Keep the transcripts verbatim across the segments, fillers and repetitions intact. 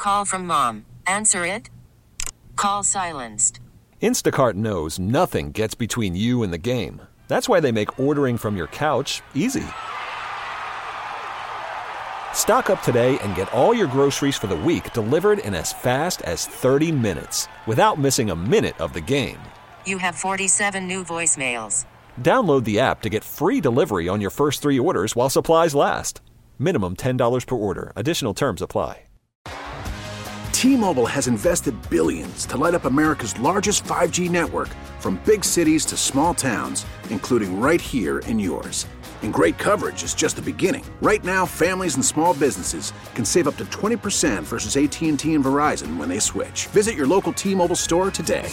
call from mom. Answer it. Call silenced. Instacart knows nothing gets between you and the game. That's why they make ordering from your couch easy. Stock up today and get all your groceries for the week delivered in as fast as thirty minutes without missing a minute of the game. You have forty-seven new voicemails. Download the app to get free delivery on your first three orders while supplies last. Minimum ten dollars per order. Additional terms apply. T-Mobile has invested billions to light up America's largest five G network, from big cities to small towns, including right here in yours. And great coverage is just the beginning. Right now, families and small businesses can save up to twenty percent versus A T and T and Verizon when they switch. Visit your local T-Mobile store today.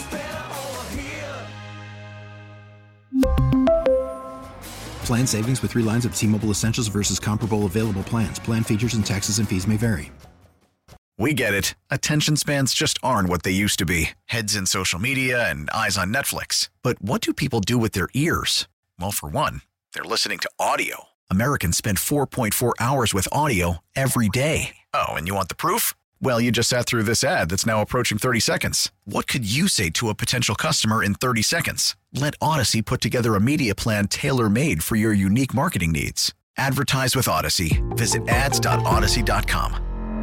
Plan savings with three lines of T-Mobile Essentials versus comparable available plans. Plan features and taxes and fees may vary. We get it. Attention spans just aren't what they used to be. Heads in social media and eyes on Netflix. But what do people do with their ears? Well, for one, they're listening to audio. Americans spend four point four hours with audio every day. Oh, and you want the proof? Well, you just sat through this ad that's now approaching thirty seconds. What could you say to a potential customer in thirty seconds? Let Odyssey put together a media plan tailor-made for your unique marketing needs. Advertise with Odyssey. Visit ads dot odyssey dot com.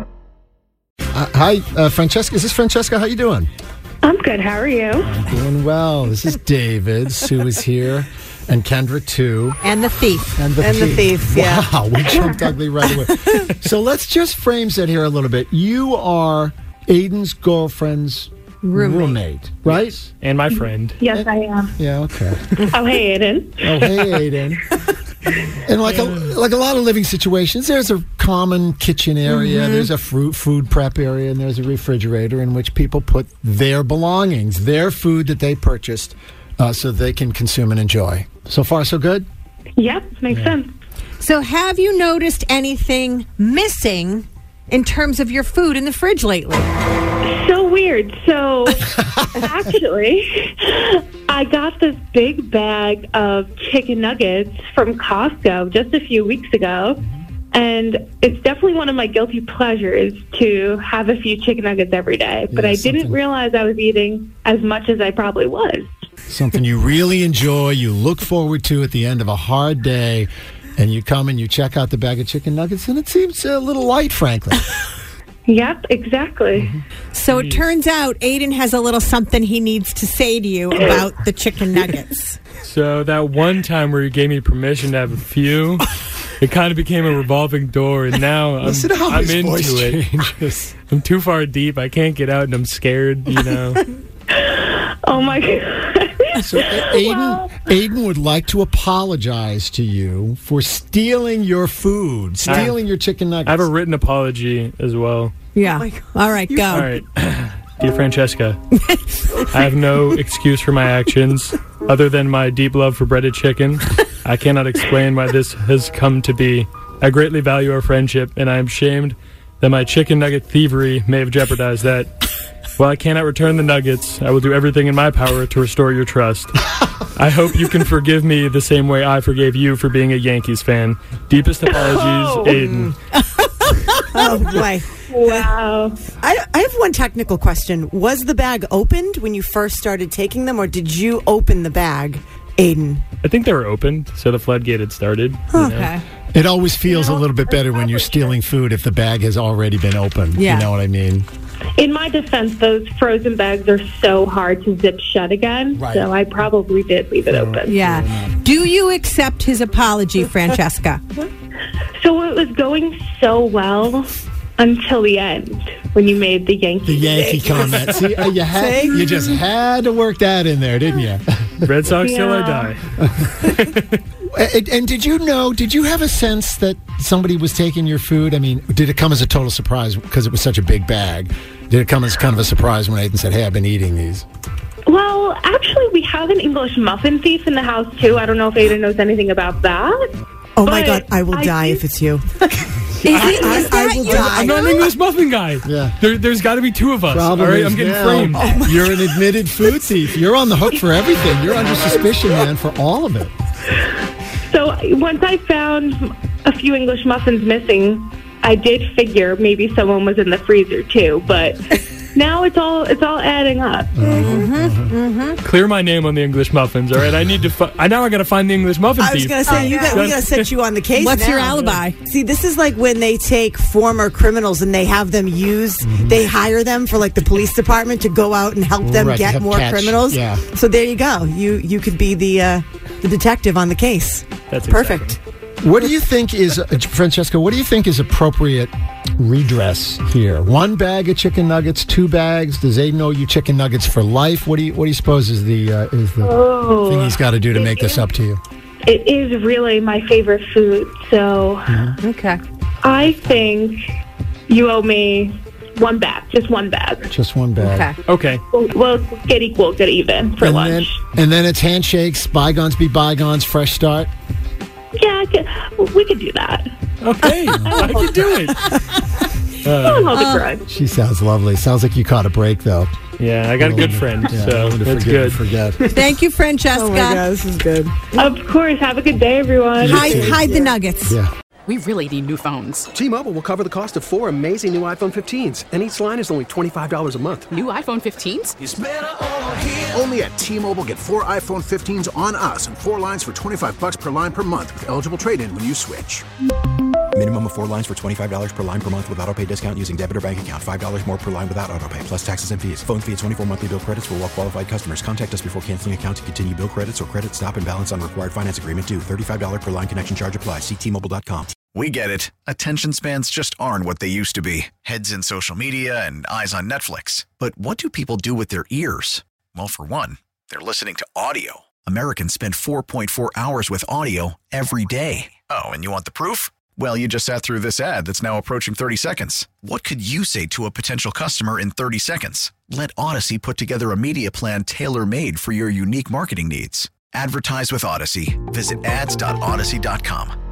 Uh, hi, uh, Francesca. Is this Francesca? How you doing? I'm good. How are you? I'm doing well. This is David. Sue is here. And Kendra, too. And the thief. And the and thief. The thief yeah. Wow, we jumped ugly right away. So let's just frame it here a little bit. You are Aiden's girlfriend's roommate, roommate right? Yes. And my friend. Yes, I am. Yeah, okay. Oh, hey, Aiden. Oh, hey, Aiden. And like a like a lot of living situations, there's a common kitchen area, mm-hmm. there's a fruit food prep area, and there's a refrigerator in which people put their belongings, their food that they purchased, uh, so they can consume and enjoy. So far, so good? Yep, makes yeah. sense. So have you noticed anything missing in terms of your food in the fridge lately? So weird. So actually, I got this big bag of chicken nuggets from Costco just a few weeks ago. And it's definitely one of my guilty pleasures to have a few chicken nuggets every day. But yeah, I didn't something. realize I was eating as much as I probably was. Something you really enjoy, you look forward to at the end of a hard day, and you come and you check out the bag of chicken nuggets, and it seems a little light, frankly. Yep, exactly. Mm-hmm. So it turns out Aiden has a little something he needs to say to you about the chicken nuggets. So that one time where you gave me permission to have a few, it kind of became a revolving door, and now I'm, Listen to how I'm his into voice it. Changes. I'm too far deep. I can't get out, and I'm scared, you know. Oh, my God. So Aiden, wow. Aiden would like to apologize to you for stealing your food, stealing I, your chicken nuggets. I have a written apology as well. Yeah. Oh All right, go. All right. Dear Francesca, I have no excuse for my actions other than my deep love for breaded chicken. I cannot explain why this has come to be. I greatly value our friendship, and I am ashamed that my chicken nugget thievery may have jeopardized that. While I cannot return the nuggets, I will do everything in my power to restore your trust. I hope you can forgive me the same way I forgave you for being a Yankees fan. Deepest apologies, oh. Aiden. Oh, boy. Wow. I, I have one technical question. Was the bag opened when you first started taking them, or did you open the bag, Aiden? I think they were opened, so the floodgate had started. Okay. Know? It always feels you know, a little bit better when you're stealing food if the bag has already been opened. Yeah. You know what I mean? In my defense, those frozen bags are so hard to zip shut again, right. So I probably did leave it so, open. Yeah. Do you accept his apology, Francesca? So it was going so well until the end when you made the Yankee The Yankee thing. comment. See, uh, you, had, you just had to work that in there, didn't you? Red Sox yeah. till I die. And, and did you know, did you have a sense that somebody was taking your food? I mean, did it come as a total surprise because it was such a big bag? Did it come as kind of a surprise when Aiden said, hey, I've been eating these? Well, actually, we have an English muffin thief in the house, too. I don't know if Aiden knows anything about that. Oh, my God. I will I die do- if it's you. Is it, I, is I, I will you? die. I'm not an English muffin guy. Yeah. There, there's got to be two of us. Problem all right, is I'm getting now, framed. Oh you're an admitted food thief. You're on the hook for everything. You're under suspicion, man, for all of it. So once I found a few English muffins missing, I I did figure maybe someone was in the freezer too, but now it's all it's all adding up. Mm-hmm, mm-hmm. Clear my name on the English muffins, all right? I need to. Fi- I now I got to find the English muffin I was thief. going to say, you got, we got to set you on the case. What's now. your alibi? See, this is like when they take former criminals and they have them use, mm-hmm. they hire them for like the police department to go out and help them right, get more catch. criminals. Yeah. So there you go. You you could be the uh, the detective on the case. That's perfect. Exactly. What do you think is, uh, Francesca, what do you think is appropriate redress here? One bag of chicken nuggets, two bags? Does Aiden owe you chicken nuggets for life? What do you What do you suppose is the uh, is the oh, thing he's got to do to make this up to you? It is really my favorite food, so Mm-hmm. Okay. I think you owe me one bag, just one bag. Just one bag. Okay. Okay. We'll, we'll get equal, get even for and lunch. Then, and then it's handshakes, bygones be bygones, fresh start. Yeah, I could, we could do that. Okay, I can do it. I don't hold a grudge. She sounds lovely. Sounds like you caught a break, though. Yeah, I got a good friend, Yeah, so to that's forget, good. Forget. Thank you, Francesca. Oh my God, this is good. Of course. Have a good day, everyone. Hide, hide the nuggets. Yeah. We really need new phones. T-Mobile will cover the cost of four amazing new iPhone fifteens, and each line is only twenty-five dollars a month. New iPhone fifteens? It's better over here. Only at T-Mobile, get four iPhone fifteens on us and four lines for twenty-five bucks per line per month with eligible trade-in when you switch. Minimum of four lines for twenty-five dollars per line per month with autopay discount using debit or bank account. five dollars more per line without autopay, plus taxes and fees. Phone fee at twenty-four monthly bill credits for well-qualified customers. Contact us before canceling account to continue bill credits or credit stop and balance on required finance agreement due. thirty-five dollars per line connection charge applies. See T Mobile dot com. We get it. Attention spans just aren't what they used to be. Heads in social media and eyes on Netflix. But what do people do with their ears? Well, for one, they're listening to audio. Americans spend four point four hours with audio every day. Oh, and you want the proof? Well, you just sat through this ad that's now approaching thirty seconds. What could you say to a potential customer in thirty seconds? Let Odyssey put together a media plan tailor-made for your unique marketing needs. Advertise with Odyssey. Visit ads dot odyssey dot com.